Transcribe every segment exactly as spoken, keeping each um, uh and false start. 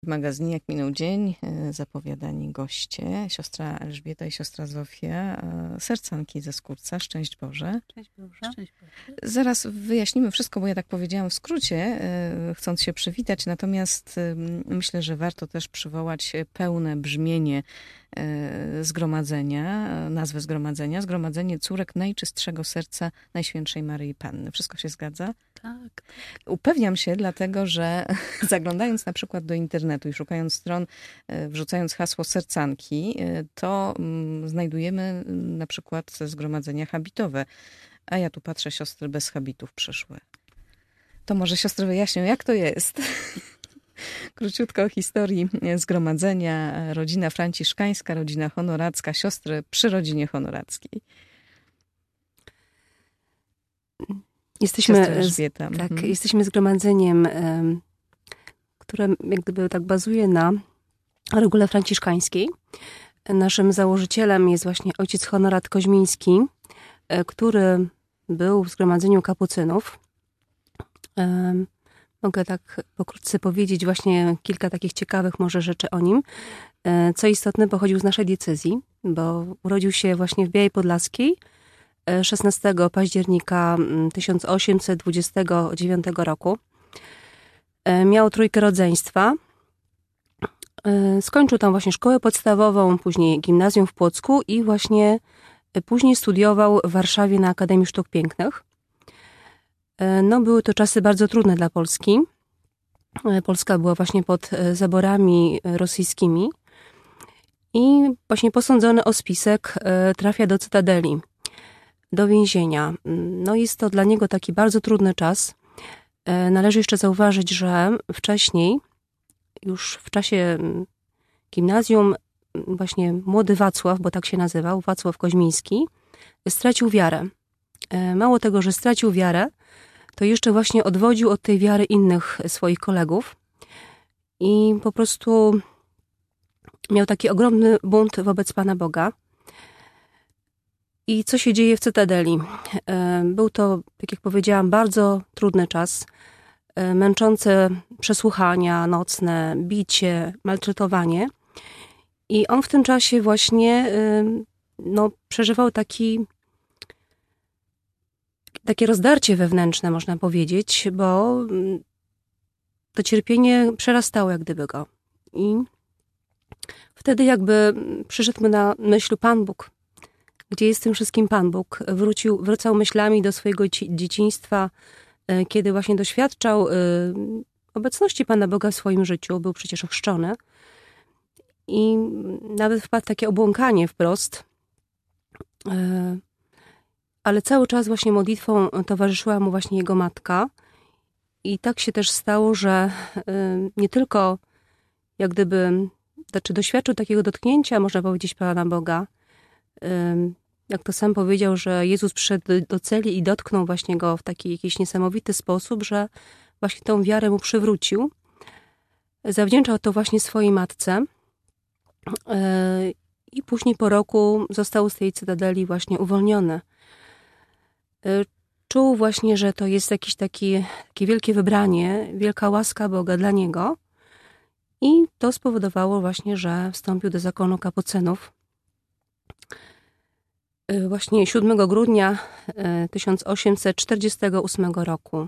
W magazynie Jak minął dzień zapowiadani goście, siostra Elżbieta i siostra Zofia, sercanki ze Skórca. Szczęść Boże. Szczęść Boże. Szczęść Boże. Zaraz wyjaśnimy wszystko, bo ja tak powiedziałam w skrócie, chcąc się przywitać, natomiast myślę, że warto też przywołać pełne brzmienie zgromadzenia, nazwę zgromadzenia, Zgromadzenie Córek Najczystszego Serca Najświętszej Maryi Panny. Wszystko się zgadza? Tak. Upewniam się, dlatego że zaglądając na przykład do internetu i szukając stron, wrzucając hasło sercanki, to znajdujemy na przykład zgromadzenia habitowe. A ja tu patrzę, siostry bez habitów przyszły. To może siostry wyjaśnią, jak to jest? Króciutko o historii zgromadzenia. Rodzina franciszkańska, rodzina honoracka, siostry przy rodzinie honorackiej. Jesteśmy, Elżbieta. tak, mhm. jesteśmy zgromadzeniem, które jak gdyby tak bazuje na regule franciszkańskiej. Naszym założycielem jest właśnie ojciec Honorat Koźmiński, który był w zgromadzeniu kapucynów. Mogę tak pokrótce powiedzieć właśnie kilka takich ciekawych może rzeczy o nim. Co istotne, pochodził z naszej diecezji, bo urodził się właśnie w Białej Podlaskiej szesnastego października tysiąc osiemset dwudziestego dziewiątego roku. Miał trójkę rodzeństwa. Skończył tam właśnie szkołę podstawową, później gimnazjum w Płocku i właśnie później studiował w Warszawie na Akademii Sztuk Pięknych. No, były to czasy bardzo trudne dla Polski. Polska była właśnie pod zaborami rosyjskimi i właśnie posądzony o spisek trafia do Cytadeli, do więzienia. No, jest to dla niego taki bardzo trudny czas. Należy jeszcze zauważyć, że wcześniej, już w czasie gimnazjum, właśnie młody Wacław, bo tak się nazywał, Wacław Koźmiński, stracił wiarę. Mało tego, że stracił wiarę, to jeszcze właśnie odwodził od tej wiary innych swoich kolegów i po prostu miał taki ogromny bunt wobec Pana Boga. I co się dzieje w Cytadeli? Był to, tak jak powiedziałam, bardzo trudny czas, męczące przesłuchania nocne, bicie, maltretowanie. I on w tym czasie właśnie no, przeżywał taki takie rozdarcie wewnętrzne, można powiedzieć, bo to cierpienie przerastało jak gdyby go. I wtedy jakby przyszedł mu na myśl Pan Bóg. Gdzie jest tym wszystkim Pan Bóg? Wrócił, wracał myślami do swojego dzieciństwa, kiedy właśnie doświadczał obecności Pana Boga w swoim życiu. Był przecież ochrzczony. I nawet wpadł w takie obłąkanie wprost. Ale cały czas właśnie modlitwą towarzyszyła mu właśnie jego matka. I tak się też stało, że nie tylko jak gdyby, znaczy doświadczył takiego dotknięcia, można powiedzieć, Pana Boga. Jak to sam powiedział, że Jezus przyszedł do celi i dotknął właśnie go w taki jakiś niesamowity sposób, że właśnie tą wiarę mu przywrócił. Zawdzięczał to właśnie swojej matce. I później po roku został z tej cytadeli właśnie uwolniony. Czuł właśnie, że to jest jakieś taki, takie wielkie wybranie, wielka łaska Boga dla niego. I to spowodowało właśnie, że wstąpił do zakonu kapucynów. Właśnie siódmego grudnia tysiąc osiemset czterdziestego ósmego roku.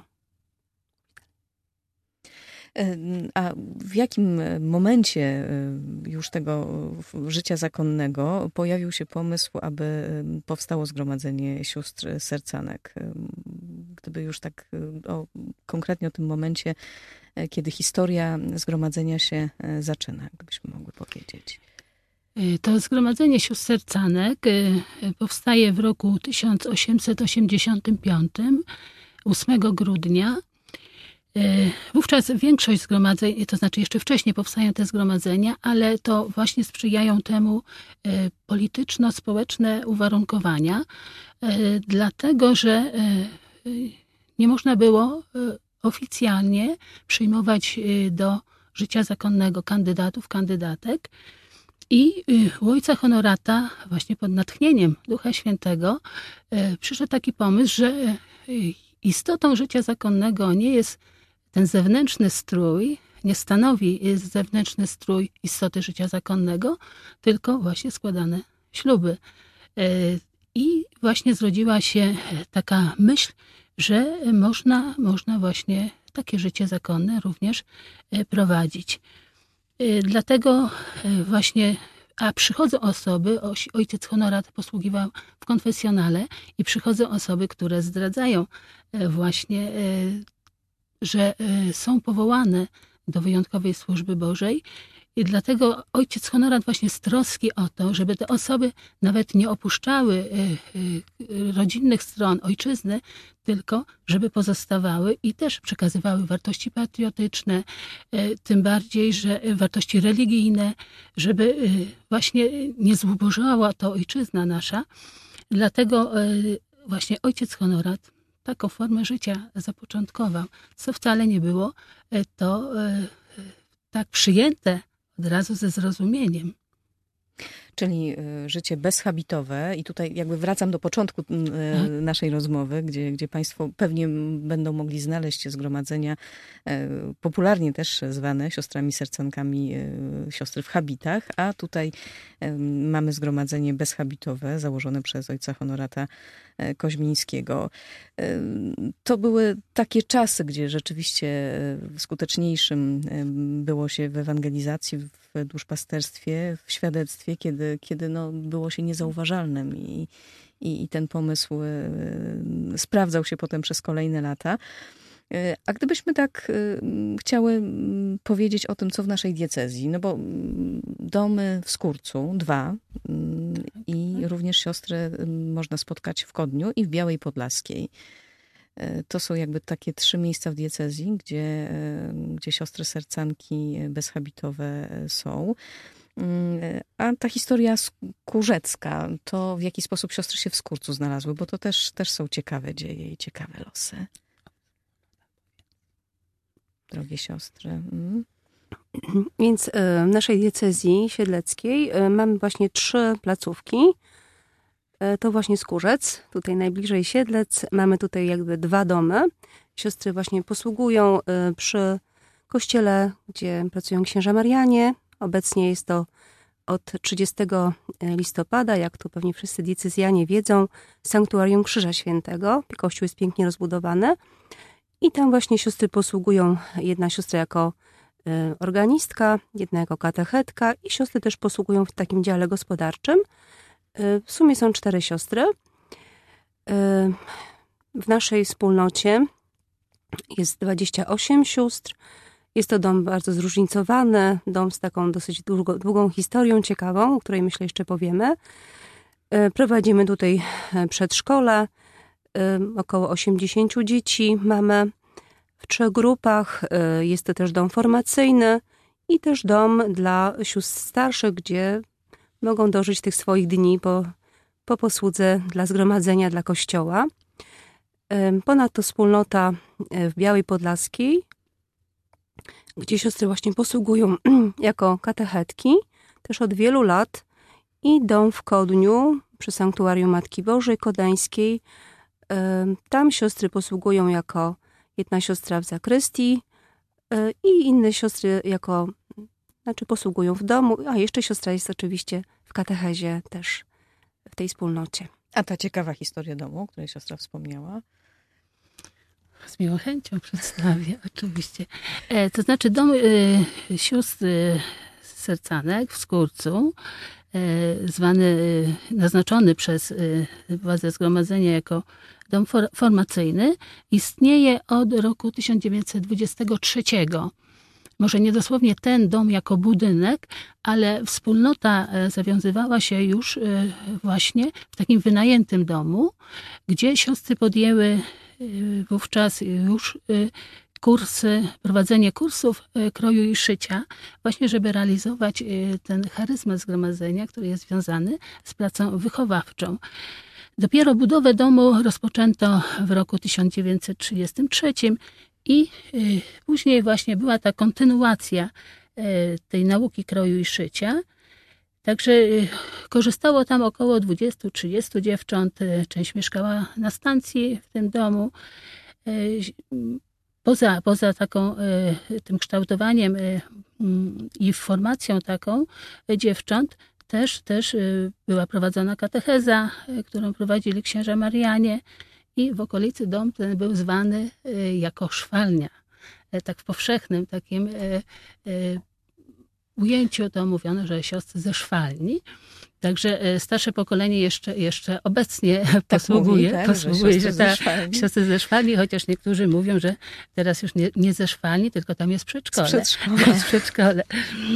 A w jakim momencie już tego życia zakonnego pojawił się pomysł, aby powstało Zgromadzenie Sióstr Sercanek? Gdyby już tak o, konkretnie o tym momencie, kiedy historia zgromadzenia się zaczyna, gdybyśmy mogły powiedzieć. To Zgromadzenie Sióstr Sercanek powstaje w roku tysiąc osiemset osiemdziesiątym piątym, ósmego grudnia. Wówczas większość zgromadzeń, to znaczy jeszcze wcześniej powstają te zgromadzenia, ale to właśnie sprzyjają temu polityczno-społeczne uwarunkowania, dlatego że nie można było oficjalnie przyjmować do życia zakonnego kandydatów, kandydatek. I u ojca Honorata, właśnie pod natchnieniem Ducha Świętego, przyszedł taki pomysł, że istotą życia zakonnego nie jest ten zewnętrzny strój, nie stanowi zewnętrzny strój istoty życia zakonnego, tylko właśnie składane śluby. I właśnie zrodziła się taka myśl, że można, można właśnie takie życie zakonne również prowadzić. Dlatego właśnie, a przychodzą osoby, ojciec Honorat posługiwał w konfesjonale i przychodzą osoby, które zdradzają właśnie, że są powołane do wyjątkowej służby Bożej. I dlatego ojciec Honorat właśnie z troski o to, żeby te osoby nawet nie opuszczały rodzinnych stron ojczyzny, tylko żeby pozostawały i też przekazywały wartości patriotyczne, tym bardziej, że wartości religijne, żeby właśnie nie zubożała to ojczyzna nasza. Dlatego właśnie ojciec Honorat taką formę życia zapoczątkował, co wcale nie było to tak przyjęte od razu ze zrozumieniem. Czyli życie bezhabitowe i tutaj jakby wracam do początku naszej rozmowy, gdzie, gdzie Państwo pewnie będą mogli znaleźć zgromadzenia popularnie też zwane siostrami sercankami, siostry w habitach, a tutaj mamy zgromadzenie bezhabitowe założone przez ojca Honorata Koźmińskiego. To były takie czasy, gdzie rzeczywiście skuteczniejszym było się w ewangelizacji, w duszpasterstwie, w świadectwie, kiedy, kiedy no, było się niezauważalnym i, i, i ten pomysł sprawdzał się potem przez kolejne lata. A gdybyśmy tak chciały powiedzieć o tym, co w naszej diecezji, no bo domy w Skórcu, dwa, i również siostry można spotkać w Kodniu i w Białej Podlaskiej. To są jakby takie trzy miejsca w diecezji, gdzie, gdzie siostry sercanki bezhabitowe są. A ta historia skórzecka, to w jaki sposób siostry się w Skórcu znalazły, bo to też, też są ciekawe dzieje i ciekawe losy. Drogie siostry. Mm. Więc w naszej diecezji siedleckiej mamy właśnie trzy placówki. To właśnie Skórzec, tutaj najbliżej Siedlec. Mamy tutaj jakby dwa domy. Siostry właśnie posługują przy kościele, gdzie pracują księża Marianie. Obecnie jest to od trzydziestego listopada, jak to pewnie wszyscy diecezjanie wiedzą, sanktuarium Krzyża Świętego. Kościół jest pięknie rozbudowany. I tam właśnie siostry posługują, jedna siostra jako organistka, jedna jako katechetka i siostry też posługują w takim dziale gospodarczym. W sumie są cztery siostry. W naszej wspólnocie jest dwadzieścia osiem sióstr. Jest to dom bardzo zróżnicowany, dom z taką dosyć długo, długą historią ciekawą, o której myślę jeszcze powiemy. Prowadzimy tutaj przedszkole. Około osiemdziesiąt dzieci mamy w trzech grupach. Jest to też dom formacyjny i też dom dla sióstr starszych, gdzie mogą dożyć tych swoich dni po, po posłudze dla zgromadzenia, dla kościoła. Ponadto wspólnota w Białej Podlaskiej, gdzie siostry właśnie posługują jako katechetki, też od wielu lat. I dom w Kodniu przy Sanktuarium Matki Bożej Kodańskiej. Tam siostry posługują jako jedna siostra w zakrystii i inne siostry jako, znaczy posługują w domu, a jeszcze siostra jest oczywiście w katechezie też w tej wspólnocie. A ta ciekawa historia domu, o której siostra wspomniała? Z miłą chęcią przedstawię, oczywiście. E, to znaczy dom e, sióstr e, sercanek w Skórcu, e, zwany, e, naznaczony przez e, władze zgromadzenia jako dom for, formacyjny, istnieje od roku tysiąc dziewięćset dwudziestego trzeciego. Może nie dosłownie ten dom jako budynek, ale wspólnota zawiązywała się już właśnie w takim wynajętym domu, gdzie siostry podjęły wówczas już kursy, prowadzenie kursów kroju i szycia, właśnie żeby realizować ten charyzmat zgromadzenia, który jest związany z pracą wychowawczą. Dopiero budowę domu rozpoczęto w roku tysiąc dziewięćset trzydziestym trzecim i później właśnie była ta kontynuacja tej nauki kroju i szycia. Także korzystało tam około dwudziestu trzydziestu dziewcząt. Część mieszkała na stacji w tym domu. poza, poza taką, tym kształtowaniem i formacją taką dziewcząt, też, też była prowadzona katecheza, którą prowadzili księża Marianie i w okolicy dom ten był zwany jako szwalnia. Tak w powszechnym takim ujęciu to mówiono, że siostry ze szwalni. Także starsze pokolenie jeszcze, jeszcze obecnie tak posługuje, mówi, tak, posługuje, że że ta siostry ze szwalni, chociaż niektórzy mówią, że teraz już nie, nie ze szwalni, tylko tam jest przedszkole. Przedszkole. Jest przedszkole.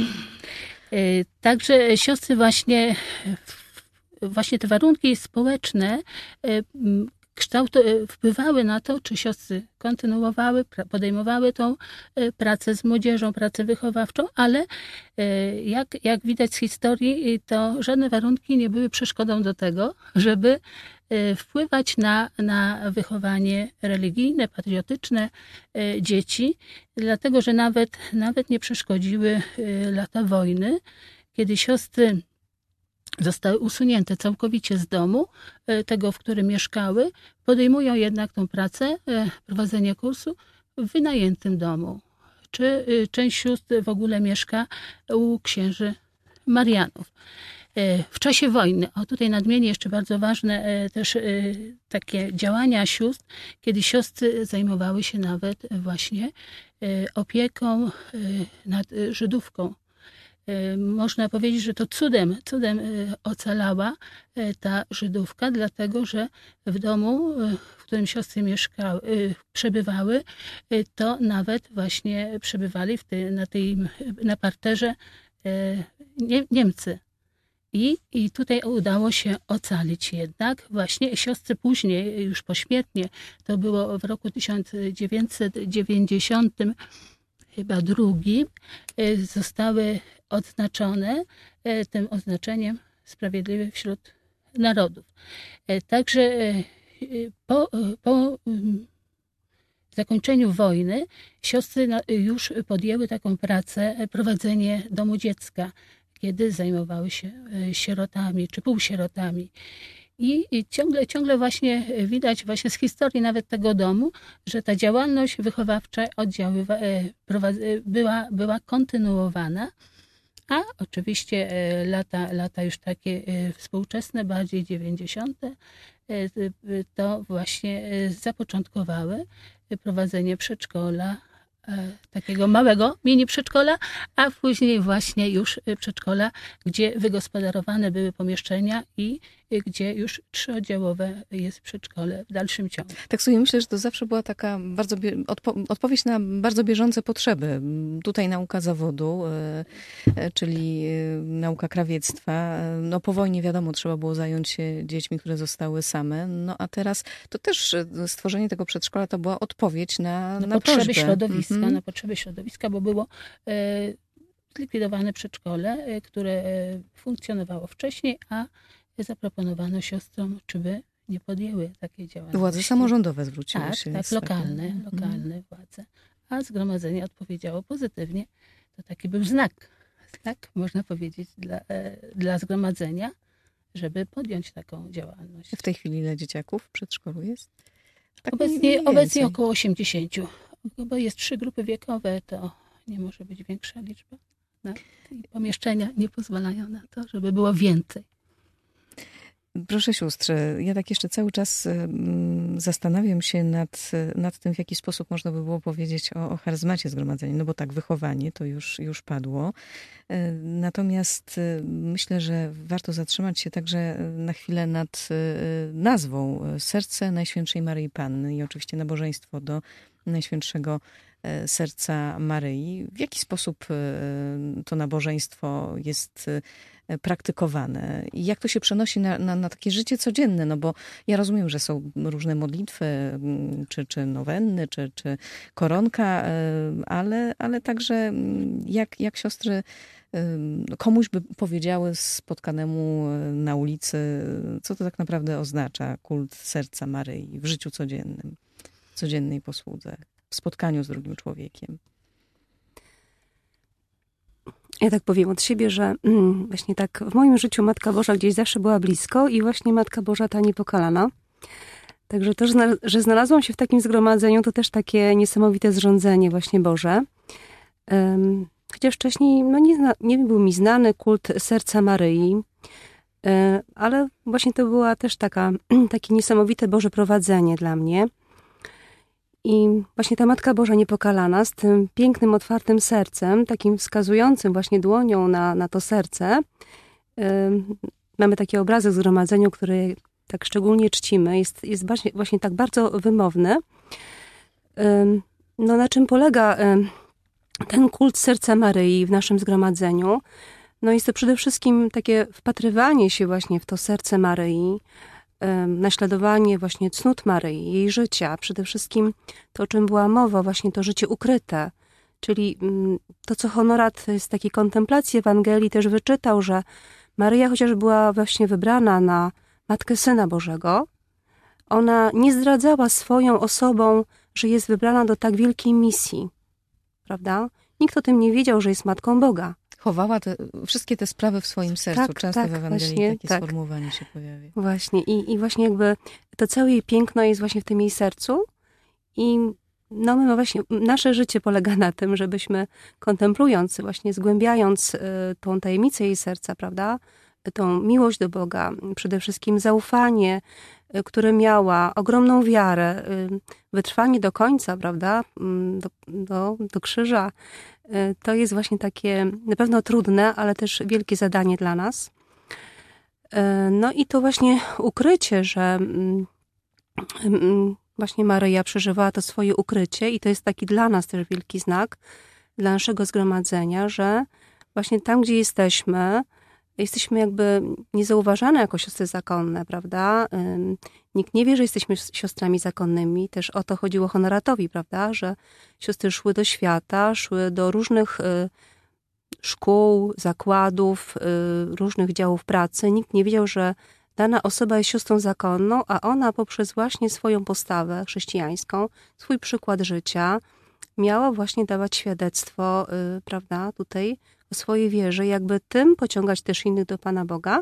Także siostry właśnie, właśnie te warunki społeczne kształt, wpływały na to, czy siostry kontynuowały, podejmowały tą pracę z młodzieżą, pracę wychowawczą, ale jak, jak widać z historii, to żadne warunki nie były przeszkodą do tego, żeby wpływać na, na wychowanie religijne, patriotyczne dzieci, dlatego że nawet, nawet nie przeszkodziły lata wojny, kiedy siostry zostały usunięte całkowicie z domu, tego, w którym mieszkały, podejmują jednak tą pracę, prowadzenie kursu w wynajętym domu. Czy część sióstr w ogóle mieszka u księży Marianów. W czasie wojny, o tutaj nadmienię jeszcze bardzo ważne też takie działania sióstr, kiedy siostry zajmowały się nawet właśnie opieką nad Żydówką. Można powiedzieć, że to cudem, cudem ocalała ta Żydówka, dlatego że w domu, w którym siostry mieszkały, przebywały, to nawet właśnie przebywali w tej, na, tej, na parterze nie, Niemcy. I, I tutaj udało się ocalić jednak. Właśnie siostry później, już pośmiertnie, to było w roku tysiąc dziewięćset dziewięćdziesiątym chyba drugim, zostały odznaczone tym oznaczeniem Sprawiedliwy wśród Narodów. Także po, po zakończeniu wojny siostry już podjęły taką pracę, prowadzenie domu dziecka, kiedy zajmowały się sierotami czy półsierotami. I, I ciągle, ciągle właśnie widać właśnie z historii nawet tego domu, że ta działalność wychowawcza oddziaływa, była, była kontynuowana, a oczywiście lata, lata już takie współczesne, bardziej dziewięćdziesiąte, to właśnie zapoczątkowały prowadzenie przedszkola, takiego małego mini przedszkola, a później właśnie już przedszkola, gdzie wygospodarowane były pomieszczenia i gdzie już trzyoddziałowe jest przedszkole w dalszym ciągu. Tak sobie myślę, że to zawsze była taka bardzo odpo- odpowiedź na bardzo bieżące potrzeby. Tutaj nauka zawodu, czyli nauka krawiectwa. No po wojnie wiadomo, trzeba było zająć się dziećmi, które zostały same. No a teraz to też stworzenie tego przedszkola to była odpowiedź na, na, na potrzeby prośbę. środowiska, Mhm. na potrzeby środowiska, bo było e, zlikwidowane przedszkole, e, które e, funkcjonowało wcześniej, a zaproponowano siostrom, czy by nie podjęły takiej działalności. Władze samorządowe zwróciły tak, się. Tak, lokalne, taką... lokalne mm. władze. A zgromadzenie odpowiedziało pozytywnie. To taki był znak, tak, można powiedzieć, dla, dla zgromadzenia, żeby podjąć taką działalność. W tej chwili ile dzieciaków w przedszkolu jest? Tak obecnie, obecnie około osiemdziesięciu. Bo jest trzy grupy wiekowe, to nie może być większa liczba. No, i pomieszczenia nie pozwalają na to, żeby było więcej. Proszę sióstr, ja tak jeszcze cały czas zastanawiam się nad, nad tym, w jaki sposób można by było powiedzieć o, o charyzmacie zgromadzenia. No bo tak, wychowanie to już, już padło. Natomiast myślę, że warto zatrzymać się także na chwilę nad nazwą Serce Najświętszej Maryi Panny i oczywiście nabożeństwo do Najświętszego Serca Maryi. W jaki sposób to nabożeństwo jest praktykowane i jak to się przenosi na, na, na takie życie codzienne, no bo ja rozumiem, że są różne modlitwy, czy, czy nowenny, czy, czy koronka, ale, ale także jak, jak siostry komuś by powiedziały spotkanemu na ulicy, co to tak naprawdę oznacza kult Serca Maryi w życiu codziennym, w codziennej posłudze, w spotkaniu z drugim człowiekiem. Ja tak powiem od siebie, że mm, właśnie tak w moim życiu Matka Boża gdzieś zawsze była blisko i właśnie Matka Boża ta niepokalana. Także to, że znalazłam się w takim zgromadzeniu, to też takie niesamowite zrządzenie właśnie Boże. Chociaż wcześniej no nie, nie był mi znany kult serca Maryi, ale właśnie to była też taka, takie niesamowite Boże prowadzenie dla mnie. I właśnie ta Matka Boża Niepokalana z tym pięknym, otwartym sercem, takim wskazującym właśnie dłonią na, na to serce. Mamy takie obrazy w zgromadzeniu, które tak szczególnie czcimy. Jest, jest właśnie, właśnie tak bardzo wymowny. No na czym polega ten kult serca Maryi w naszym zgromadzeniu? No jest to przede wszystkim takie wpatrywanie się właśnie w to serce Maryi, naśladowanie właśnie cnót Maryi, jej życia. Przede wszystkim to, o czym była mowa, właśnie to życie ukryte. Czyli to, co Honorat z takiej kontemplacji Ewangelii też wyczytał, że Maryja, chociaż była właśnie wybrana na Matkę Syna Bożego, ona nie zdradzała swoją osobą, że jest wybrana do tak wielkiej misji. Prawda? Nikt o tym nie wiedział, że jest Matką Boga. Chowała te, wszystkie te sprawy w swoim sercu. Tak, Często tak, w Ewangelii właśnie, takie tak. sformułowanie się pojawia. Właśnie. I, I właśnie jakby to całe jej piękno jest właśnie w tym jej sercu. I no my właśnie, nasze życie polega na tym, żebyśmy kontemplując, właśnie zgłębiając y, tą tajemnicę jej serca, prawda? Tą miłość do Boga, przede wszystkim zaufanie, y, które miała, ogromną wiarę, y, wytrwanie do końca, prawda? Y, do, do, do krzyża. Y, to jest właśnie takie na pewno trudne, ale też wielkie zadanie dla nas. Y, no i to właśnie ukrycie, że y, y, właśnie Maryja przeżywała to swoje ukrycie i to jest taki dla nas też wielki znak, dla naszego zgromadzenia, że właśnie tam, gdzie jesteśmy, jesteśmy jakby niezauważane jako siostry zakonne, prawda? Nikt nie wie, że jesteśmy siostrami zakonnymi. Też o to chodziło Honoratowi, prawda? Że siostry szły do świata, szły do różnych szkół, zakładów, różnych działów pracy. Nikt nie wiedział, że dana osoba jest siostrą zakonną, a ona poprzez właśnie swoją postawę chrześcijańską, swój przykład życia, miała właśnie dawać świadectwo, yy, prawda, tutaj o swojej wierze, jakby tym pociągać też innych do Pana Boga.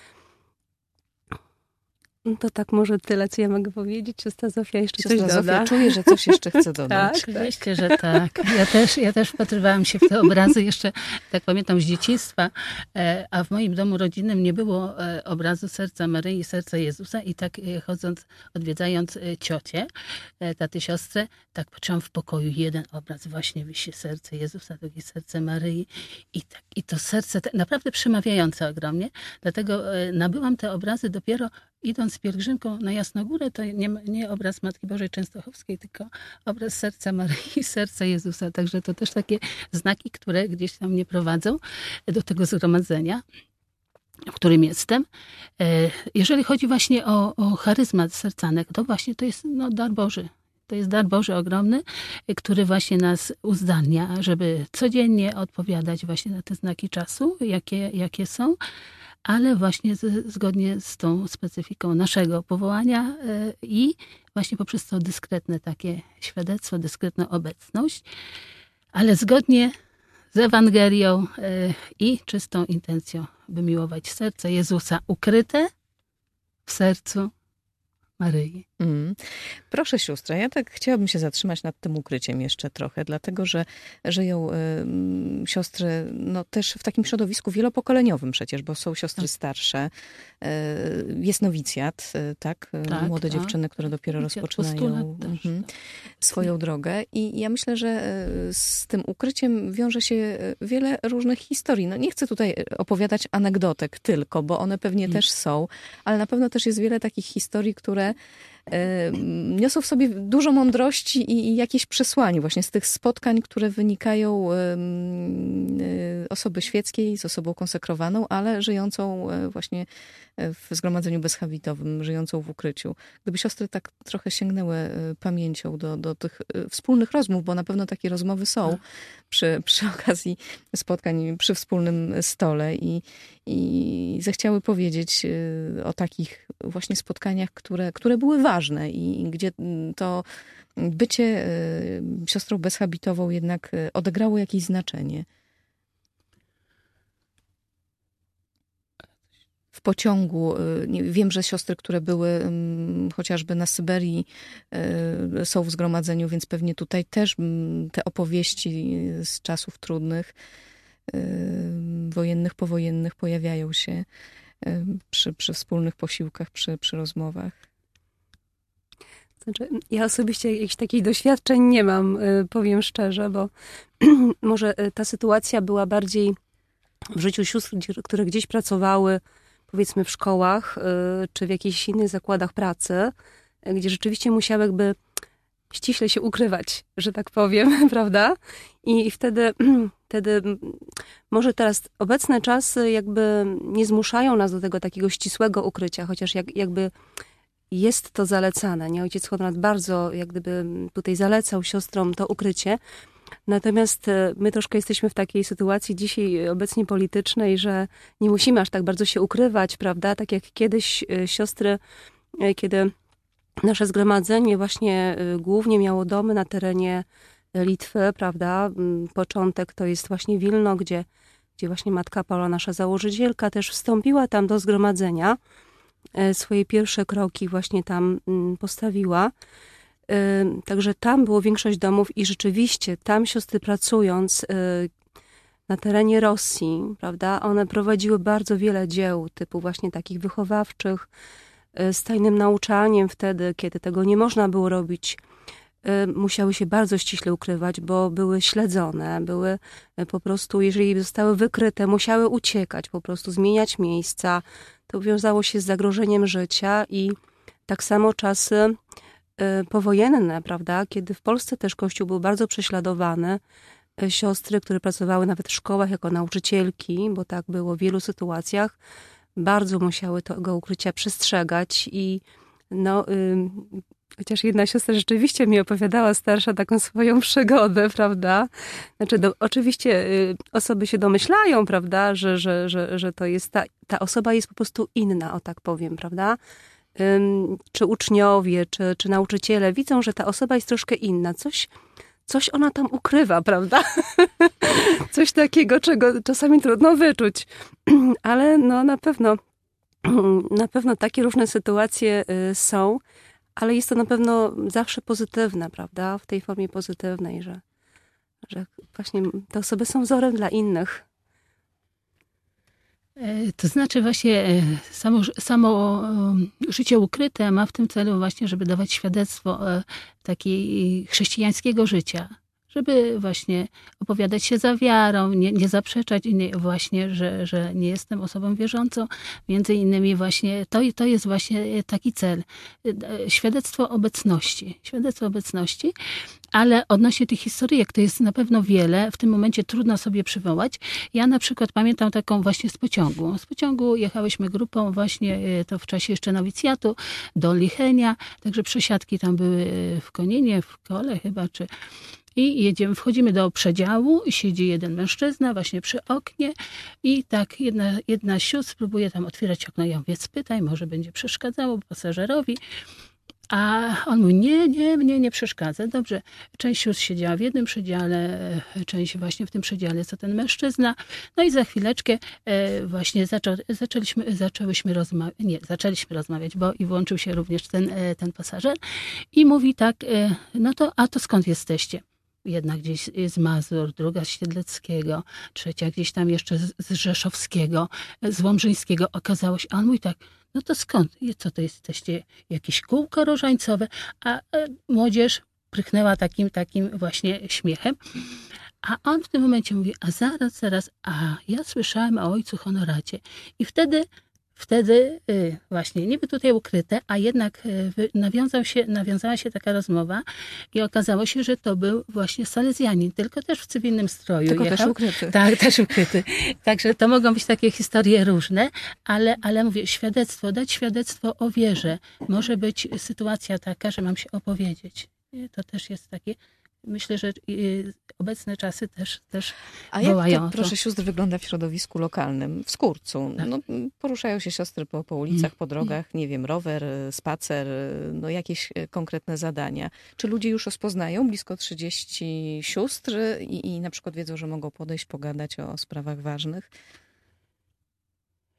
To tak może tyle, co ja mogę powiedzieć. Siostra Zofia jeszcze Siostra coś doda. Zofia czuje, że coś jeszcze chce dodać. Tak, oczywiście, że tak. Ja też, ja też wpatrywałam się w te obrazy jeszcze, tak pamiętam, z dzieciństwa, a w moim domu rodzinnym nie było obrazu serca Maryi, serca Jezusa i tak chodząc, odwiedzając ciocię, taty, siostrę, tak patrzyłam w pokoju, jeden obraz, właśnie wisi serce Jezusa, drugie serce Maryi i, tak, i to serce naprawdę przemawiające ogromnie, dlatego nabyłam te obrazy dopiero idąc z pielgrzymką na Jasnogórę, to nie, nie obraz Matki Bożej Częstochowskiej, tylko obraz serca Maryi, serca Jezusa. Także to też takie znaki, które gdzieś tam mnie prowadzą do tego zgromadzenia, w którym jestem. Jeżeli chodzi właśnie o, o charyzmat sercanek, to właśnie to jest no, dar Boży. To jest dar Boży ogromny, który właśnie nas uzdalnia, żeby codziennie odpowiadać właśnie na te znaki czasu, jakie, jakie są, ale właśnie z, zgodnie z tą specyfiką naszego powołania y, i właśnie poprzez to dyskretne takie świadectwo, dyskretną obecność, ale zgodnie z Ewangelią y, i czystą intencją, by miłować serce Jezusa ukryte w sercu Maryi. Mm. Proszę siostra, ja tak chciałabym się zatrzymać nad tym ukryciem jeszcze trochę, dlatego że żyją y, siostry no, też w takim środowisku wielopokoleniowym przecież, bo są siostry starsze, y, jest nowicjat, y, tak? tak? Młode tak. dziewczyny, które dopiero rozpoczynają też, mhm, tak. swoją drogę i ja myślę, że z tym ukryciem wiąże się wiele różnych historii. No nie chcę tutaj opowiadać anegdotek tylko, bo one pewnie hmm. też są, ale na pewno też jest wiele takich historii, które niosą w sobie dużo mądrości i jakieś przesłanie właśnie z tych spotkań, które wynikają osoby świeckiej z osobą konsekrowaną, ale żyjącą właśnie w zgromadzeniu bezhabitowym, żyjącą w ukryciu. Gdyby siostry tak trochę sięgnęły pamięcią do, do tych wspólnych rozmów, bo na pewno takie rozmowy są przy, przy okazji spotkań przy wspólnym stole i, i zechciały powiedzieć o takich właśnie spotkaniach, które, które były ważne i gdzie to bycie siostrą bezhabitową jednak odegrało jakieś znaczenie. W pociągu. Wiem, że siostry, które były chociażby na Syberii, są w zgromadzeniu, więc pewnie tutaj też te opowieści z czasów trudnych, wojennych, powojennych pojawiają się przy, przy wspólnych posiłkach, przy, przy rozmowach. Znaczy, ja osobiście jakichś takich doświadczeń nie mam, powiem szczerze, bo może ta sytuacja była bardziej w życiu sióstr, które gdzieś pracowały, powiedzmy w szkołach, czy w jakichś innych zakładach pracy, gdzie rzeczywiście musiały jakby ściśle się ukrywać, że tak powiem, prawda? I wtedy, wtedy może teraz obecne czasy jakby nie zmuszają nas do tego takiego ścisłego ukrycia, chociaż jak, jakby jest to zalecane. Nie? Ojciec Konrad bardzo jak gdyby tutaj zalecał siostrom to ukrycie. Natomiast my troszkę jesteśmy w takiej sytuacji dzisiaj obecnie politycznej, że nie musimy aż tak bardzo się ukrywać, prawda? Tak jak kiedyś siostry, kiedy nasze zgromadzenie właśnie głównie miało domy na terenie Litwy, prawda? Początek to jest właśnie Wilno, gdzie, gdzie właśnie matka Paula, nasza założycielka, też wstąpiła tam do zgromadzenia. Swoje pierwsze kroki właśnie tam postawiła. Także tam było większość domów i rzeczywiście tam siostry pracując na terenie Rosji, prawda, one prowadziły bardzo wiele dzieł typu właśnie takich wychowawczych, z tajnym nauczaniem wtedy, kiedy tego nie można było robić. Musiały się bardzo ściśle ukrywać, bo były śledzone, były po prostu, jeżeli zostały wykryte, musiały uciekać, po prostu zmieniać miejsca. To wiązało się z zagrożeniem życia i tak samo czasy powojenne, prawda, kiedy w Polsce też Kościół był bardzo prześladowany. Siostry, które pracowały nawet w szkołach jako nauczycielki, bo tak było w wielu sytuacjach, bardzo musiały tego ukrycia przestrzegać i no, y, chociaż jedna siostra rzeczywiście mi opowiadała, starsza, taką swoją przygodę, prawda? Znaczy, do, oczywiście y, osoby się domyślają, prawda, że, że, że, że to jest ta, ta osoba jest po prostu inna, o tak powiem, prawda? Y, czy uczniowie, czy, czy nauczyciele widzą, że ta osoba jest troszkę inna, coś Coś ona tam ukrywa, prawda? Coś takiego, czego czasami trudno wyczuć. Ale no na pewno, na pewno takie różne sytuacje są, ale jest to na pewno zawsze pozytywne, prawda? W tej formie pozytywnej, że, że właśnie te osoby są wzorem dla innych. To znaczy właśnie samo, samo życie ukryte ma w tym celu właśnie, żeby dawać świadectwo takiego chrześcijańskiego życia. Żeby właśnie opowiadać się za wiarą, nie, nie zaprzeczać nie, właśnie, że, że nie jestem osobą wierzącą. Między innymi właśnie to, to jest właśnie taki cel. Świadectwo obecności. Świadectwo obecności. Ale odnośnie tych historyjek, to jest na pewno wiele. W tym momencie trudno sobie przywołać. Ja na przykład pamiętam taką właśnie z pociągu. Z pociągu jechałyśmy grupą właśnie, to w czasie jeszcze nowicjatu, do Lichenia. Także przesiadki tam były w Koninie, w Kole chyba, czy... I jedziemy, wchodzimy do przedziału i siedzi jeden mężczyzna właśnie przy oknie i tak jedna, jedna z sióstr próbuje tam otwierać okno. Ja mówię, spytaj, może będzie przeszkadzało pasażerowi. A on mówi, nie, nie, mnie nie przeszkadza. Dobrze, część sióstr siedziała w jednym przedziale, część właśnie w tym przedziale, co ten mężczyzna. No i za chwileczkę właśnie zaczą, zaczęliśmy, zaczęłyśmy rozmawiać, nie, zaczęliśmy rozmawiać, bo i włączył się również ten, ten pasażer i mówi tak, no to, a to skąd jesteście? Jedna gdzieś z Mazur, druga z Siedleckiego, trzecia gdzieś tam jeszcze z, z Rzeszowskiego, z Łomżyńskiego. Okazało się, a on mówi tak, no to skąd? Co to jesteście? Jakieś kółko różańcowe? A e, młodzież prychnęła takim, takim właśnie śmiechem. A on w tym momencie mówi, a zaraz, zaraz, a ja słyszałem o ojcu Honoracie. I wtedy Wtedy właśnie niby tutaj ukryte, a jednak nawiązał się, nawiązała się taka rozmowa i okazało się, że to był właśnie salezjanin, tylko też w cywilnym stroju. Tylko jechał. też ukryty. Tak, też ukryty. Także to mogą być takie historie różne, ale, ale mówię, świadectwo, dać świadectwo o wierze. Może być sytuacja taka, że mam się opowiedzieć. To też jest takie... Myślę, że obecne czasy też, też A wołają jak to, to. proszę sióstr, wygląda w środowisku lokalnym, w Skórcu? Tak. No, poruszają się siostry po, po ulicach, po drogach, nie wiem, rower, spacer, no jakieś konkretne zadania. Czy ludzie już rozpoznają blisko trzydzieści sióstr i, i na przykład wiedzą, że mogą podejść, pogadać o, o sprawach ważnych?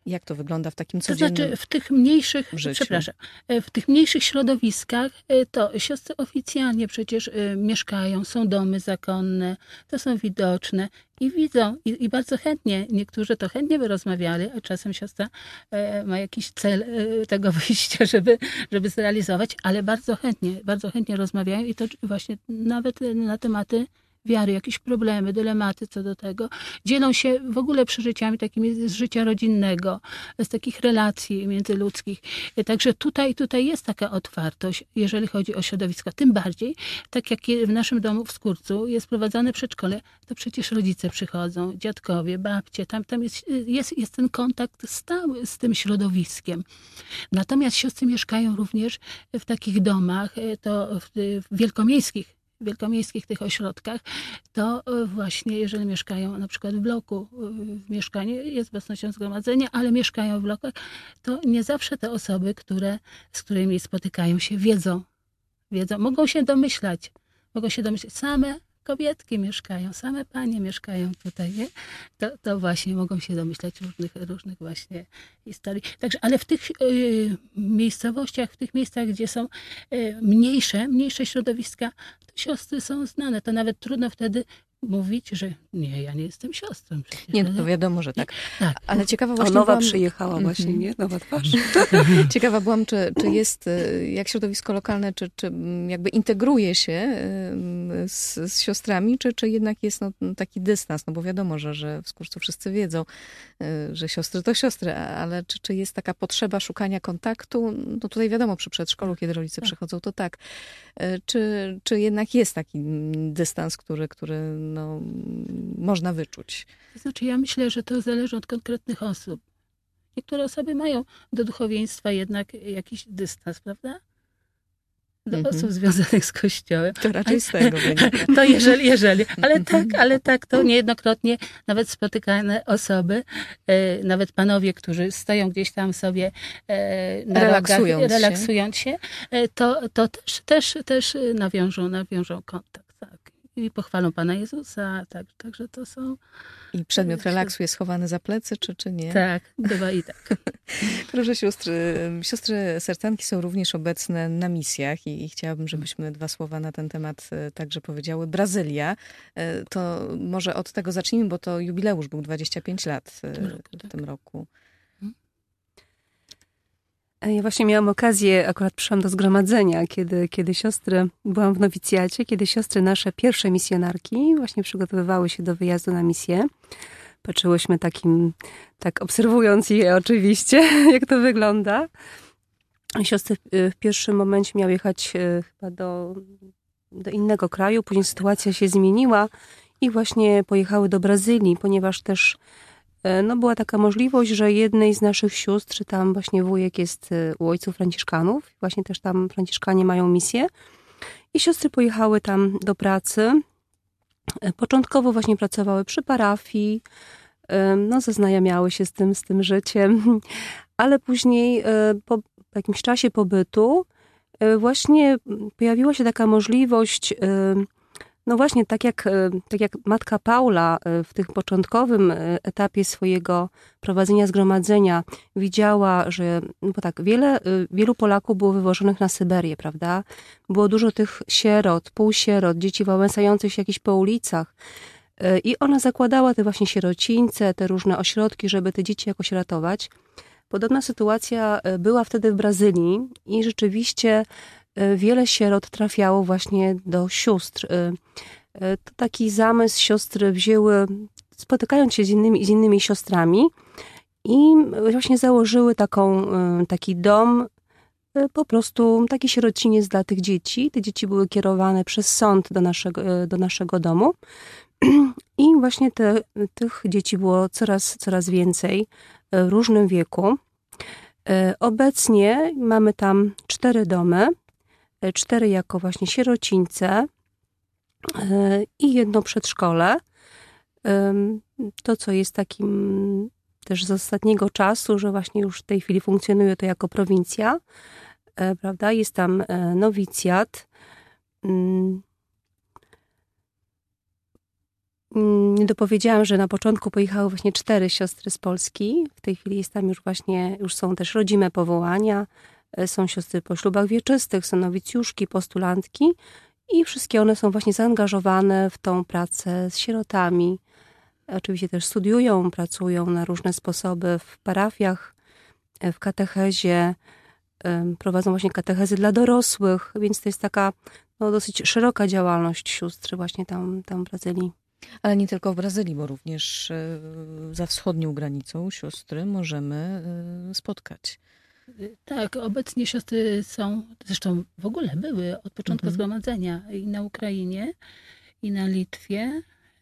Jak to wygląda w takim To codziennym znaczy w tych mniejszych, życiu? przepraszam, w tych mniejszych środowiskach to siostry oficjalnie przecież mieszkają, są domy zakonne, to są widoczne i widzą i, i bardzo chętnie, niektórzy to chętnie by rozmawiali, a czasem siostra ma jakiś cel tego wyjścia, żeby, żeby zrealizować, ale bardzo chętnie, bardzo chętnie rozmawiają i to właśnie nawet na tematy wiary, jakieś problemy, dylematy co do tego. Dzielą się w ogóle przeżyciami takimi z życia rodzinnego, z takich relacji międzyludzkich. Także tutaj, tutaj jest taka otwartość, jeżeli chodzi o środowisko. Tym bardziej, tak jak w naszym domu w Skórcu jest prowadzone przedszkole, to przecież rodzice przychodzą, dziadkowie, babcie, tam, tam jest, jest, jest ten kontakt stały z tym środowiskiem. Natomiast siostry mieszkają również w takich domach, to w, w wielkomiejskich, w wielkomiejskich tych ośrodkach, to właśnie jeżeli mieszkają na przykład w bloku, w mieszkaniu jest własnością zgromadzenia, ale mieszkają w blokach, to nie zawsze te osoby, które, z którymi spotykają się, wiedzą, wiedzą, mogą się domyślać, mogą się domyślać, same kobietki mieszkają, same panie mieszkają tutaj, nie? To, to właśnie mogą się domyślać różnych, różnych właśnie historii. Także, ale w tych y, miejscowościach, w tych miejscach, gdzie są y, mniejsze, mniejsze środowiska, to siostry są znane. To nawet trudno wtedy mówić, że nie, ja nie jestem siostrą. Przecież, Nie, no to wiadomo, że tak. tak. Ale ciekawa O, właśnie nowa byłam... przyjechała właśnie, nie? Nowa twarz. Ciekawa byłam, czy, czy jest, jak środowisko lokalne, czy, czy jakby integruje się z, z siostrami, czy, czy jednak jest no, taki dystans, no bo wiadomo, że, że w Skórcu wszyscy wiedzą, że siostry to siostry, ale czy, czy jest taka potrzeba szukania kontaktu? No tutaj wiadomo, przy przedszkolu, kiedy rodzice przychodzą, to tak. Czy, czy jednak jest taki dystans, który, który no, można wyczuć? To znaczy, ja myślę, że to zależy od konkretnych osób. Niektóre osoby mają do duchowieństwa jednak jakiś dystans, prawda? Do Mhm. osób związanych z Kościołem. To raczej z tego wynika. To jeżeli, jeżeli. Ale tak, ale tak, to niejednokrotnie nawet spotykane osoby, e, nawet panowie, którzy stoją gdzieś tam sobie e, na Relaksując rogach, się. relaksując się, e, to, to też, też, też nawiążą, nawiążą kontakt. Tak. I pochwalą Pana Jezusa, tak, także to są... I przedmiot relaksu jest schowany za plecy, czy, czy nie? Tak, bywa i tak. Proszę siostry, siostry sercanki są również obecne na misjach i, i chciałabym, żebyśmy dwa słowa na ten temat także powiedziały. Brazylia, to może od tego zacznijmy, bo to jubileusz był dwadzieścia pięć lat w tym roku. W tym roku. Ja właśnie miałam okazję, akurat przyszłam do zgromadzenia, kiedy, kiedy siostry, byłam w nowicjacie, kiedy siostry nasze, pierwsze misjonarki, właśnie przygotowywały się do wyjazdu na misję. Patrzyłyśmy takim, tak obserwując je oczywiście, jak to wygląda. Siostry w pierwszym momencie miały jechać chyba do, do innego kraju, później sytuacja się zmieniła i właśnie pojechały do Brazylii, ponieważ też no była taka możliwość, że jednej z naszych sióstr, tam właśnie wujek jest u ojców franciszkanów, właśnie też tam franciszkanie mają misję i siostry pojechały tam do pracy. Początkowo właśnie pracowały przy parafii, no zaznajamiały się z tym, z tym życiem, ale później po jakimś czasie pobytu właśnie pojawiła się taka możliwość. No właśnie, tak jak, tak jak matka Paula w tym początkowym etapie swojego prowadzenia zgromadzenia widziała, że, no bo tak, wiele, wielu Polaków było wywożonych na Syberię, prawda? Było dużo tych sierot, półsierot, dzieci wałęsających się jakieś po ulicach. I ona zakładała te właśnie sierocińce, te różne ośrodki, żeby te dzieci jakoś ratować. Podobna sytuacja była wtedy w Brazylii i rzeczywiście wiele sierot trafiało właśnie do sióstr. To taki zamysł siostry wzięły, spotykając się z innymi, z innymi siostrami i właśnie założyły taką, taki dom, po prostu taki sierociniec dla tych dzieci. Te dzieci były kierowane przez sąd do naszego, do naszego domu i właśnie te, tych dzieci było coraz, coraz więcej w różnym wieku. Obecnie mamy tam cztery domy. Cztery jako właśnie sierocińce i jedno przedszkole. To, co jest takim też z ostatniego czasu, że właśnie już w tej chwili funkcjonuje to jako prowincja, prawda? Jest tam nowicjat. Nie dopowiedziałam, że na początku pojechały właśnie cztery siostry z Polski. W tej chwili jest tam już właśnie, już są też rodzime powołania. Są siostry po ślubach wieczystych, są nowicjuszki, postulantki i wszystkie one są właśnie zaangażowane w tą pracę z sierotami. Oczywiście też studiują, pracują na różne sposoby w parafiach, w katechezie, prowadzą właśnie katechezy dla dorosłych, więc to jest taka no, dosyć szeroka działalność sióstr właśnie tam, tam w Brazylii. Ale nie tylko w Brazylii, bo również za wschodnią granicą siostry możemy spotkać. Tak, obecnie siostry są, zresztą w ogóle były od początku mhm. zgromadzenia i na Ukrainie, i na Litwie,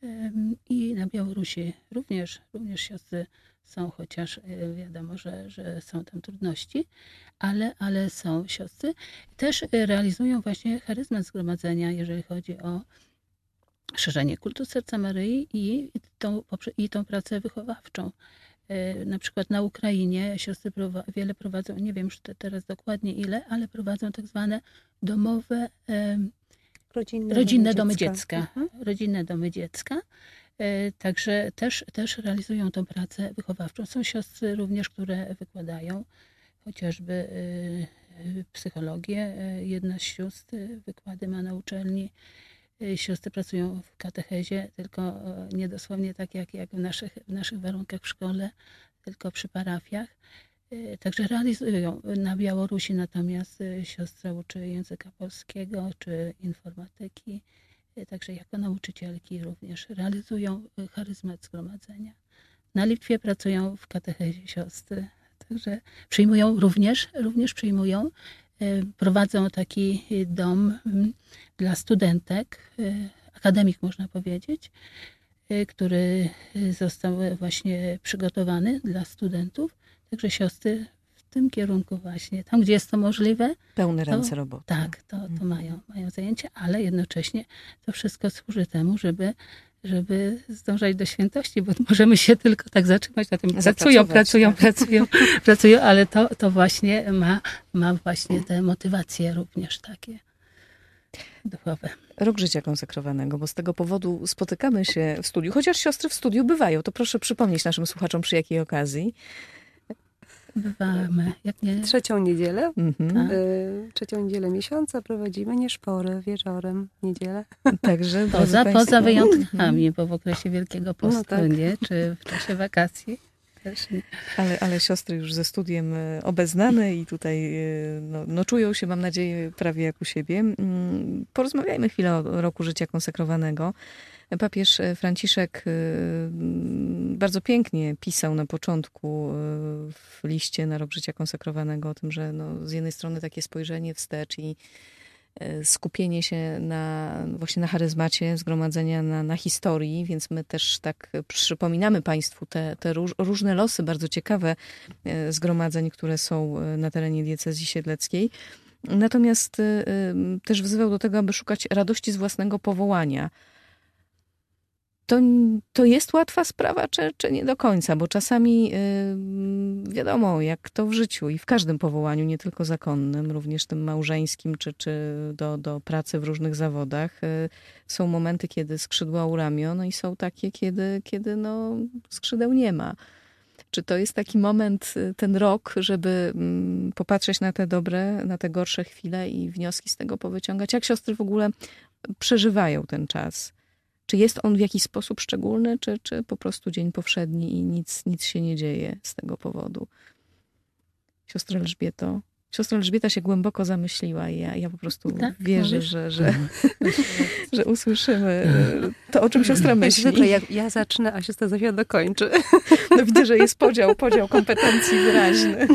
i na Białorusi. Również, również siostry są, chociaż wiadomo, że, że są tam trudności, ale, ale są siostry. Też realizują właśnie charyzmat zgromadzenia, jeżeli chodzi o szerzenie kultu Serca Maryi i tą, i tą pracę wychowawczą. Na przykład na Ukrainie siostry wiele prowadzą, nie wiem już teraz dokładnie ile, ale prowadzą tak zwane domowe, rodzinne, rodzinne domy domy dziecka. dziecka. Mhm. Rodzinne domy dziecka. Także też, też realizują tą pracę wychowawczą. Są siostry również, które wykładają chociażby psychologię. Jedna z sióstr wykłady ma na uczelni. Siostry pracują w katechezie, tylko nie dosłownie tak jak, jak w, naszych, w naszych warunkach w szkole, tylko przy parafiach. Także realizują. Na Białorusi natomiast siostra uczy języka polskiego czy informatyki. Także jako nauczycielki również realizują charyzmat zgromadzenia. Na Litwie pracują w katechezie siostry. Także przyjmują również, również przyjmują. Prowadzą taki dom dla studentek, akademik można powiedzieć, który został właśnie przygotowany dla studentów. Także siostry w tym kierunku właśnie, tam gdzie jest to możliwe. Pełne to, ręce roboty. Tak, to, to mają, mają zajęcia, ale jednocześnie to wszystko służy temu, żeby żeby zdążać do świętości, bo możemy się tylko tak zatrzymać na tym. Pracują, pracują, tak. pracują, pracują, ale to, to właśnie ma, ma właśnie te motywacje również takie duchowe. Rok życia konsekrowanego, bo z tego powodu spotykamy się w studiu, chociaż siostry w studiu bywają. To proszę przypomnieć naszym słuchaczom, przy jakiej okazji. Bywamy. Jak nie... Trzecią niedzielę. Mhm. Tak. Y, trzecią niedzielę miesiąca prowadzimy nieszpory wieczorem, niedzielę. Także poza, poza wyjątkami, bo w okresie Wielkiego Postu, no tak. nie? Czy w czasie wakacji. Też nie. Ale, ale siostry już ze studiem obeznane i tutaj no, no, czują się, mam nadzieję, prawie jak u siebie. Porozmawiajmy chwilę o roku życia konsekrowanego. Papież Franciszek bardzo pięknie pisał na początku w liście na rok życia konsekrowanego o tym, że no, z jednej strony takie spojrzenie wstecz i skupienie się na, właśnie na charyzmacie zgromadzenia, na, na historii, więc my też tak przypominamy Państwu te, te róż, różne losy, bardzo ciekawe zgromadzeń, które są na terenie diecezji siedleckiej. Natomiast też wzywał do tego, aby szukać radości z własnego powołania. To, to jest łatwa sprawa, czy, czy nie do końca? Bo czasami yy, wiadomo, jak to w życiu i w każdym powołaniu, nie tylko zakonnym, również tym małżeńskim, czy, czy do, do pracy w różnych zawodach, yy, są momenty, kiedy skrzydła u ramion, no i są takie, kiedy, kiedy no, skrzydeł nie ma. Czy to jest taki moment, ten rok, żeby mm, popatrzeć na te dobre, na te gorsze chwile i wnioski z tego powyciągać? Jak siostry w ogóle przeżywają ten czas? Czy jest on w jakiś sposób szczególny, czy, czy po prostu dzień powszedni i nic, nic się nie dzieje z tego powodu? Siostra Elżbieto, siostra Elżbieta się głęboko zamyśliła i ja, ja po prostu tak, wierzę, że, że, że usłyszymy to, o czym siostra myśli. Zwykle ja, ja zacznę, a siostra Zofia dokończy. No widzę, że jest podział, podział kompetencji wyraźny.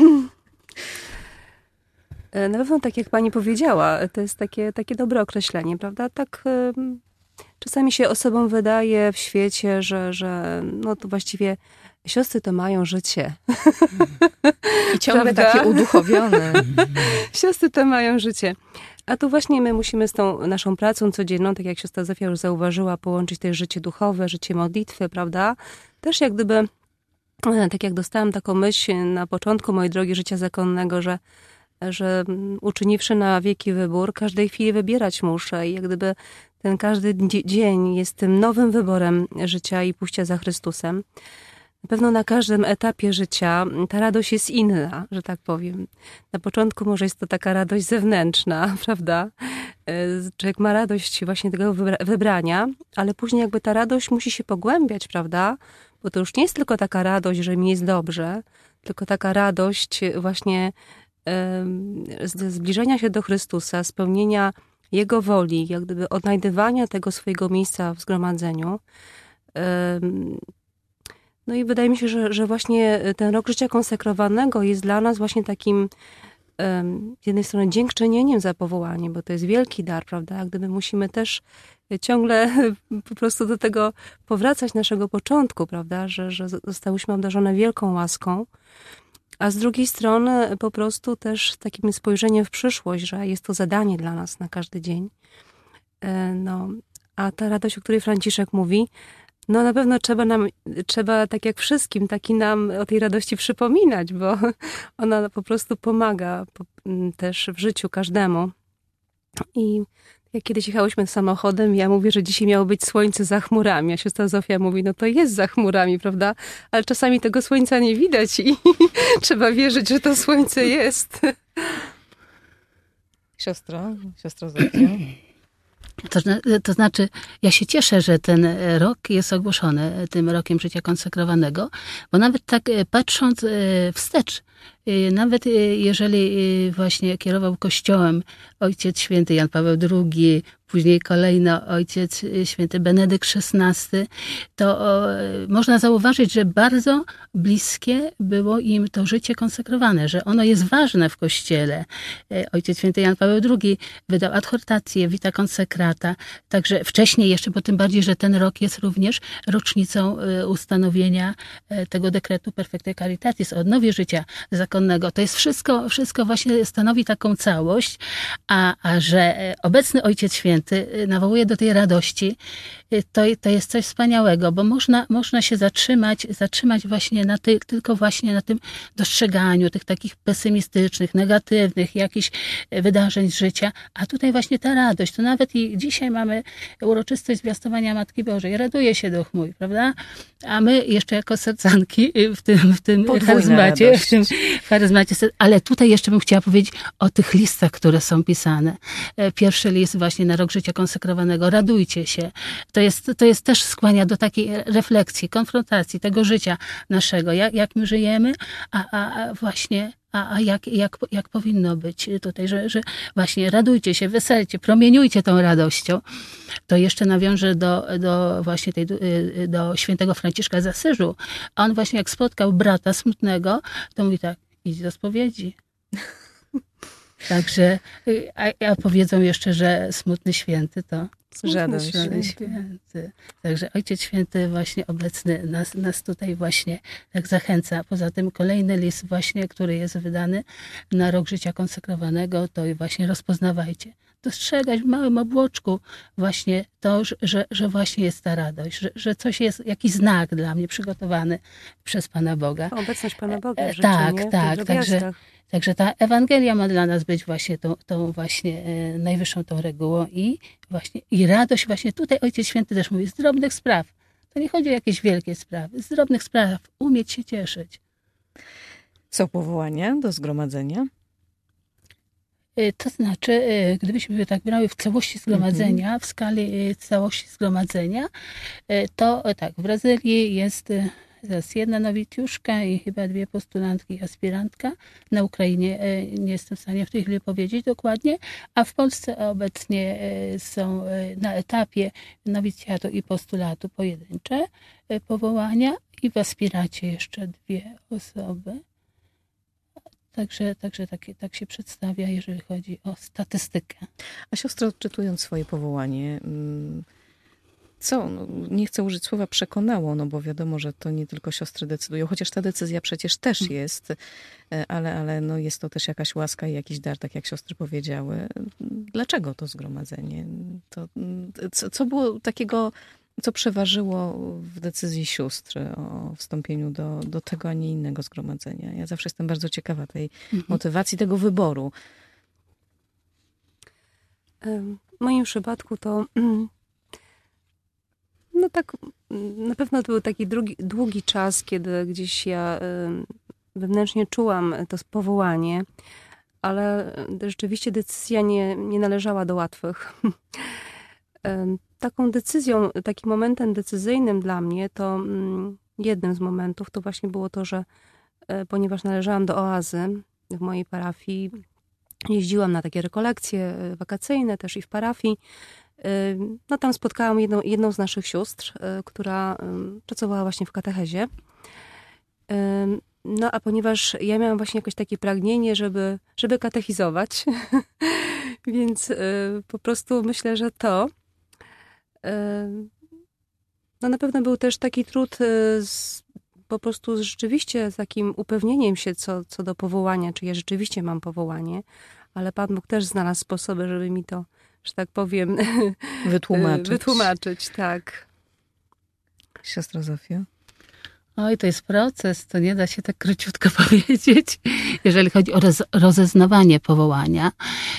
Na pewno tak jak pani powiedziała, to jest takie, takie dobre określenie, prawda? Tak... Czasami się osobom wydaje w świecie, że, że no to właściwie siostry to mają życie. I ciągle takie uduchowione. Siostry to mają życie. A tu właśnie my musimy z tą naszą pracą codzienną, tak jak siostra Zofia już zauważyła, połączyć też życie duchowe, życie modlitwy, prawda? Też jak gdyby, tak jak dostałam taką myśl na początku mojej drogi życia zakonnego, że że uczyniwszy na wieki wybór, każdej chwili wybierać muszę i jak gdyby ten każdy dzień jest tym nowym wyborem życia i pójścia za Chrystusem. Na pewno na każdym etapie życia ta radość jest inna, że tak powiem. Na początku może jest to taka radość zewnętrzna, prawda? Człowiek ma radość właśnie tego wybrania, ale później jakby ta radość musi się pogłębiać, prawda? Bo to już nie jest tylko taka radość, że mi jest dobrze, tylko taka radość właśnie ze zbliżenia się do Chrystusa, spełnienia Jego woli, jak gdyby odnajdywania tego swojego miejsca w zgromadzeniu. No i wydaje mi się, że, że właśnie ten rok życia konsekrowanego jest dla nas właśnie takim z jednej strony dziękczynieniem za powołanie, bo to jest wielki dar, prawda? Jak gdyby musimy też ciągle po prostu do tego powracać, naszego początku, prawda? Że, że zostałyśmy obdarzone wielką łaską. A z drugiej strony po prostu też takim spojrzeniem w przyszłość, że jest to zadanie dla nas na każdy dzień. No, a ta radość, o której Franciszek mówi, no na pewno trzeba nam, trzeba tak jak wszystkim, taki nam o tej radości przypominać, bo ona po prostu pomaga też w życiu każdemu. I jak kiedyś jechałyśmy samochodem, ja mówię, że dzisiaj miało być słońce za chmurami, a siostra Zofia mówi, no to jest za chmurami, prawda? Ale czasami tego słońca nie widać i trzeba wierzyć, że to słońce jest. Siostra, siostra Zofia. To, to znaczy, ja się cieszę, że ten rok jest ogłoszony tym rokiem życia konsekrowanego, bo nawet tak patrząc wstecz, nawet jeżeli właśnie kierował Kościołem Ojciec Święty Jan Paweł drugi, później kolejno Ojciec Święty Benedykt szesnasty, to można zauważyć, że bardzo bliskie było im to życie konsekrowane, że ono jest ważne w Kościele. Ojciec Święty Jan Paweł drugi wydał adhortację Vita Consecrata, także wcześniej jeszcze, bo tym bardziej, że ten rok jest również rocznicą ustanowienia tego dekretu Perfectae Caritatis, o odnowie życia zakonnego. To jest wszystko, wszystko właśnie stanowi taką całość, a, a że obecny Ojciec Święty nawołuje do tej radości, to, to jest coś wspaniałego, bo można, można się zatrzymać, zatrzymać właśnie na ty, tylko właśnie na tym dostrzeganiu tych takich pesymistycznych, negatywnych jakichś wydarzeń z życia, a tutaj właśnie ta radość, to nawet i dzisiaj mamy uroczystość zwiastowania Matki Bożej, raduje się duch mój, prawda? A my jeszcze jako sercanki w tym, w tym charyzmacie, w tym charyzmacie, ale tutaj jeszcze bym chciała powiedzieć o tych listach, które są pisane. Pierwszy list właśnie na rok życia konsekrowanego, radujcie się. To jest, to jest też skłania do takiej refleksji, konfrontacji tego życia naszego, jak, jak my żyjemy, a, a, a właśnie A, a jak, jak, jak powinno być tutaj, że, że właśnie radujcie się, weselcie, promieniujcie tą radością. To jeszcze nawiążę do, do właśnie tej, do świętego Franciszka z Asyżu. A on właśnie jak spotkał brata smutnego, to mówi tak, idź do spowiedzi. Także, a, a powiedzą jeszcze, że smutny święty to żaden święty. święty. Także Ojciec Święty właśnie obecny nas, nas tutaj właśnie tak zachęca. Poza tym kolejny list właśnie, który jest wydany na rok życia konsekrowanego, to właśnie rozpoznawajcie. Dostrzegać w małym obłoczku właśnie to, że, że właśnie jest ta radość, że, że coś jest, jakiś znak dla mnie przygotowany przez Pana Boga. Obecność Pana Boga w życiu, Tak, nie? tak. Także, także ta Ewangelia ma dla nas być właśnie tą, tą właśnie e, najwyższą tą regułą i właśnie i radość właśnie tutaj Ojciec Święty też mówi z drobnych spraw. To nie chodzi o jakieś wielkie sprawy. Z drobnych spraw umieć się cieszyć. Są powołania do zgromadzenia? To znaczy, gdybyśmy tak brały w całości zgromadzenia, mm-hmm. w skali całości zgromadzenia, to tak, w Brazylii jest teraz jedna nowicjuszka i chyba dwie postulantki i aspirantka. Na Ukrainie nie jestem w stanie w tej chwili powiedzieć dokładnie, a w Polsce obecnie są na etapie nowicjatu i postulatu pojedyncze powołania i w aspiracie jeszcze dwie osoby. Także, także tak, tak się przedstawia, jeżeli chodzi o statystykę. A siostra, odczytując swoje powołanie, co, no, nie chcę użyć słowa przekonało, no bo wiadomo, że to nie tylko siostry decydują, chociaż ta decyzja przecież też jest, ale, ale no jest to też jakaś łaska i jakiś dar, tak jak siostry powiedziały. Dlaczego to zgromadzenie? To, co, co było takiego, co przeważyło w decyzji sióstr o wstąpieniu do, do tego, a nie innego zgromadzenia? Ja zawsze jestem bardzo ciekawa tej mhm. motywacji, tego wyboru. w moim przypadku to no tak, na pewno to był taki długi, długi czas, kiedy gdzieś ja wewnętrznie czułam to powołanie, ale rzeczywiście decyzja nie, nie należała do łatwych. Taką decyzją, takim momentem decyzyjnym dla mnie to jednym z momentów to właśnie było to, że ponieważ należałam do oazy w mojej parafii, jeździłam na takie rekolekcje wakacyjne też i w parafii. No tam spotkałam jedną, jedną z naszych sióstr, która pracowała właśnie w katechezie. No a ponieważ ja miałam właśnie jakieś takie pragnienie, żeby, żeby katechizować, więc po prostu myślę, że to no na pewno był też taki trud z, po prostu rzeczywiście z takim upewnieniem się co, co do powołania, czy ja rzeczywiście mam powołanie, ale Pan Bóg też znalazł sposoby, żeby mi to, że tak powiem, wytłumaczyć. wytłumaczyć, tak. Siostra Zofia? Oj, to jest proces, to nie da się tak króciutko powiedzieć. Jeżeli chodzi o roz, rozeznawanie powołania,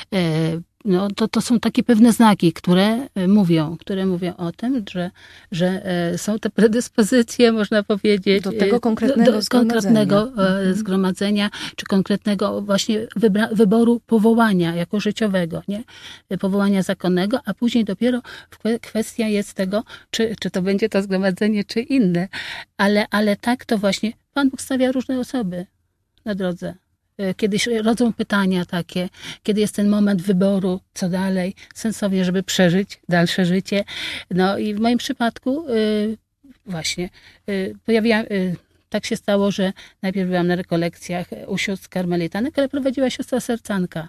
no to, to są takie pewne znaki, które mówią, które mówią o tym, że, że są te predyspozycje, można powiedzieć, do tego konkretnego, do, do zgromadzenia. konkretnego mhm. zgromadzenia, czy konkretnego właśnie wybra- wyboru powołania jako życiowego, nie? Powołania zakonnego, a później dopiero kwestia jest tego, czy, czy to będzie to zgromadzenie, czy inne. Ale, ale tak to właśnie Pan Bóg stawia różne osoby na drodze. Kiedyś rodzą pytania takie, kiedy jest ten moment wyboru, co dalej, sensownie, żeby przeżyć dalsze życie. No i w moim przypadku yy, właśnie yy, pojawiłam, yy, tak się stało, że najpierw byłam na rekolekcjach u sióstr karmelitanek, ale prowadziła siostra sercanka.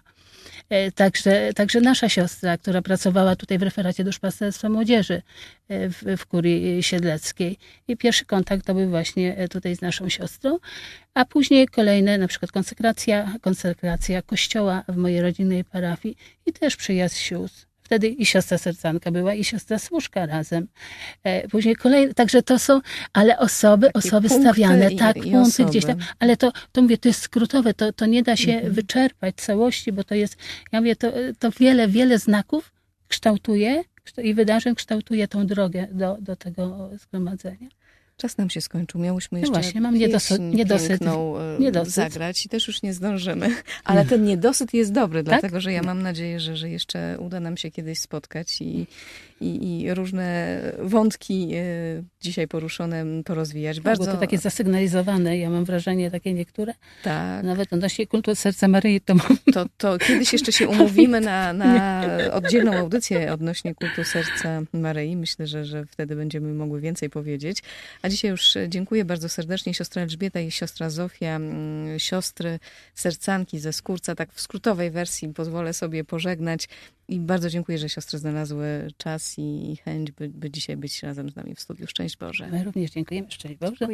Także, także nasza siostra, która pracowała tutaj w referacie duszpasterstwa młodzieży w, w kurii siedleckiej. I pierwszy kontakt to był właśnie tutaj z naszą siostrą, a później kolejne, na przykład konsekracja, konsekracja kościoła w mojej rodzinnej parafii i też przyjazd sióstr. Wtedy i siostra sercanka była, i siostra służka razem. Później kolejne, także to są, ale osoby, takie osoby stawiane, i, tak, i punkty osoby. gdzieś tam, ale to, to mówię, to jest skrótowe, to, to nie da się mhm. wyczerpać całości, bo to jest, ja mówię, to, to wiele, wiele znaków kształtuje i wydarzeń kształtuje tą drogę do, do tego zgromadzenia. Czas nam się skończył. Miałyśmy jeszcze no właśnie, mam niedosyt, niedosyt, niedosyt zagrać i też już nie zdążymy. Ale ten niedosyt jest dobry, tak? Dlatego że ja mam nadzieję, że, że jeszcze uda nam się kiedyś spotkać i, i, i różne wątki dzisiaj poruszone porozwijać. Bardzo... Było to takie zasygnalizowane, ja mam wrażenie, takie niektóre. Tak. Nawet odnośnie kultu Serca Maryi to mam... To, to kiedyś jeszcze się umówimy na, na oddzielną audycję odnośnie kultu Serca Maryi. Myślę, że, że wtedy będziemy mogły więcej powiedzieć. A dzisiaj już dziękuję bardzo serdecznie. Siostra Elżbieta i siostra Zofia, siostry sercanki ze Skórca. Tak w skrótowej wersji pozwolę sobie pożegnać. I bardzo dziękuję, że siostry znalazły czas i chęć, by, by dzisiaj być razem z nami w studiu. Szczęść Boże. My również dziękujemy. Szczęść Boże.